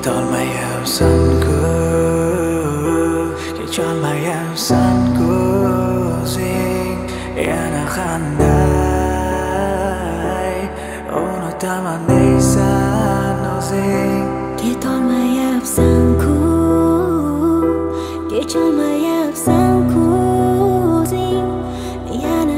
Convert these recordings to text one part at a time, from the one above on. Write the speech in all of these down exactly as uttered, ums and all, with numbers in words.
Ketolmayapsan-ku, kecholmayapsan-ku o'zing yana qanday unutaman deysan o'zing. Ketolmayapsan-ku, kecholmayapsan-ku o'zing yana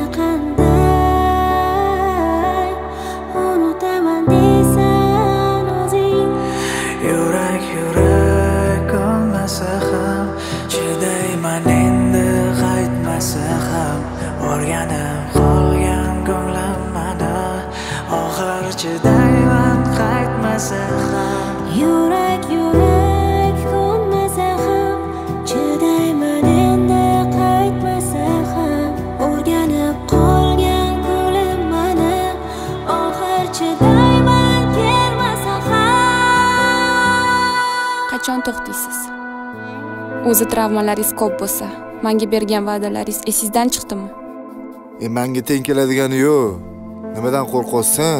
qanday unutaman deysan o'zing. Yurak yurak ko'nmasa ham, chidayman endi qaytmasa ham. O'rganib qolgan ko'nglim mana, oxir chidayman qaytmasa ham. Yurak yurak ko'nmasa ham, chidayman endi qaytmasa ham. O'rganib qolgan ko'nglim mana, oxir chidayman kelmasa ham. Qachon to'xtaysiz? O'zi travmalaringiz ko'p bo'lsa, menga bergan va'dalaringiz esingizdan chiqdimi? E menga teng keladigani yo'q. Nimadan qo'rqosan?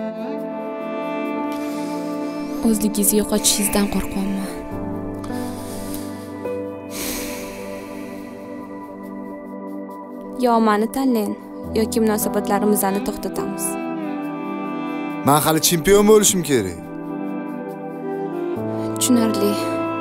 O'zligingizni yo'qotishingizdan qo'rqaman. Yo meni tanlang yoki munosabatlarimizni to'xtatamiz. Men hali chempion bo'lishim kerak. Tushunarli.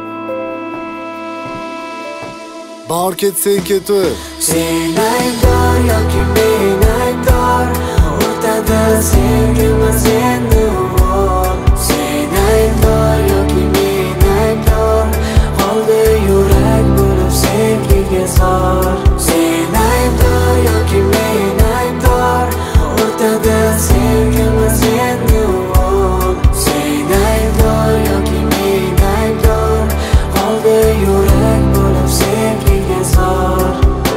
Bor ketsang ketaver. Sen aybdor yoki men aybdor, o'rtada sevgimiz endi bor. Sen aybdor yoki men aybdor, qoldi yurak bo'lib sevgiga zor. Sen aybdor yoki men aybdor, o'rtada sevgimiz endi bor. Sen aybdor yoki men aybdor, qoldi yurak bo'lib sevgiga zor.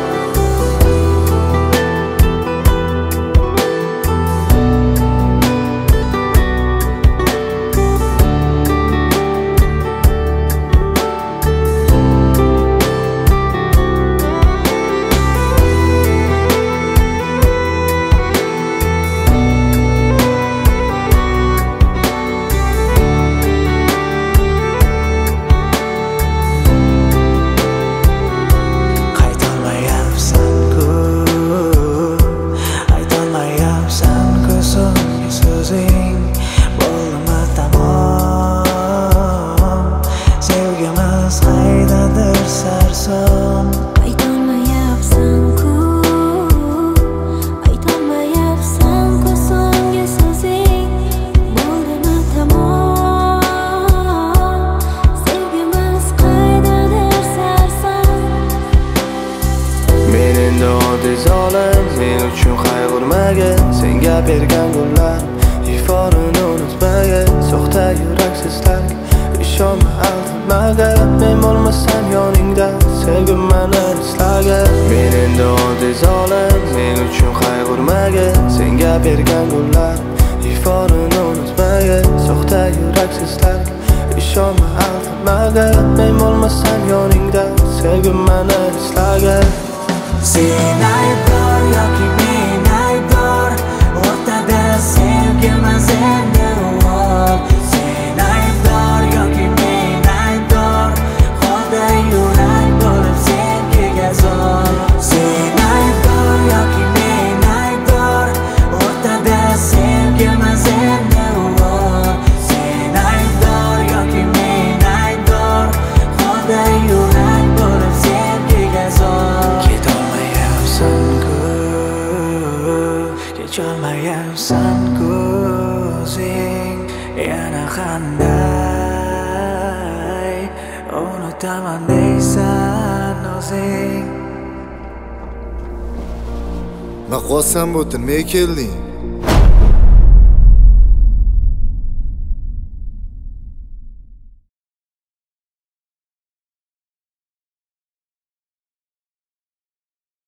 Men uchun qayg'urmagin, senga bergan gullar iforini unutmagin. Soxta yuraksizlar, ishonma aldamaga. Men bo'lmasam yoningda, sevgim meni eslagin. Men endi oddiy zolim, men uchun qayg'urmagin, senga bergan gullar iforini unutmagin. Soxta yuraksizlar, ishonma aldamaga. Men bo'lmasam yoningda, sevgim meni eslagin. Sen aybdor yoki men aybdor, o'rtada sevgimiz endi bor. Sen aybdor yoki men aybdor, qoldi yurak bo'lib sevgiga zor. Sen aybdor yoki men aybdor, o'rtada sevgimiz endi bor. Sen aybdor yoki men aybdor, qoldi yurak bo'lib sevgiga zor. Kecholmayapsan-ku o'zing yana qanday unutaman deysan o'zing. Men qolsam bo'tin, men kelding.